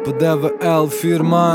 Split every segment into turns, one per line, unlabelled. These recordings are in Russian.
ПДВЛ фирма.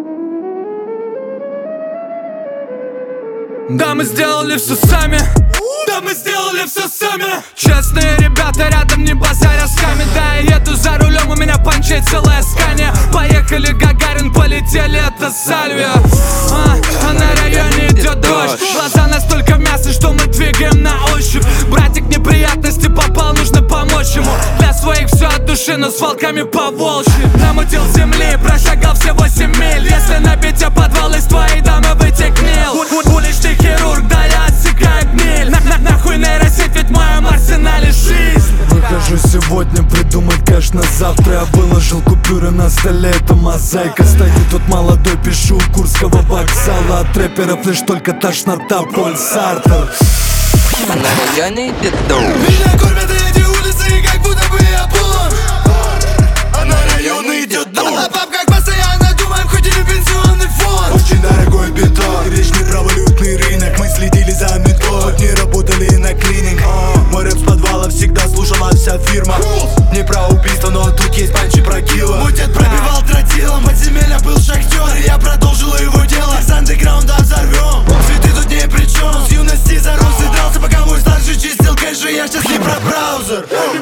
Да, мы сделали все сами. Да, мы сделали все сами. Честные ребята рядом, не базаря с ками. Да, я еду за рулем, у меня панчей целая скания. Поехали, Гагарин, полетели, это Сальвия. А на районе идет дождь. Глаза настолько мясо, что мы двигаем на ощупь. Братик неприятности попал, нужно помочь ему. Для своих все от души, но с волками по волчьи. Намутил земли, прошагал все 8 миль. Если набить тебе подвал из твоей дамы вытекнил. Уличный хирург, да я отсекаю гниль. Нахуй нейросеть, ведь в моем арсенале жизнь.
Выхожу сегодня придумать кэш на завтра. Я выложил купюры на столе, это мозаика. Стоит тут молодой, пишу у Курского вокзала. От рэперов лишь только тошнота, Поль Сартер.
А на районе идет дождь.
Меня кормят эти улицы, как будто бы я полон. А на районе идет дождь. О бабках постоянно думаем, хоть и не пенсионный фонд. Очень дорогой бетон, речь не про валютный рынок. Мы следили за метлой, не работали на клининг. Мой рэп с подвала всегда слушала вся фирма. Не про убийство, но тут есть панчи про кило. Мой дед пробивал тротилом, подземелья был шахтер. И я продолжил его дело, с андеграунда взорвем. Цветы тут ни при чем, с юности зарос и дрался. Пока мой старший чистил кэши, я сейчас не про браузер.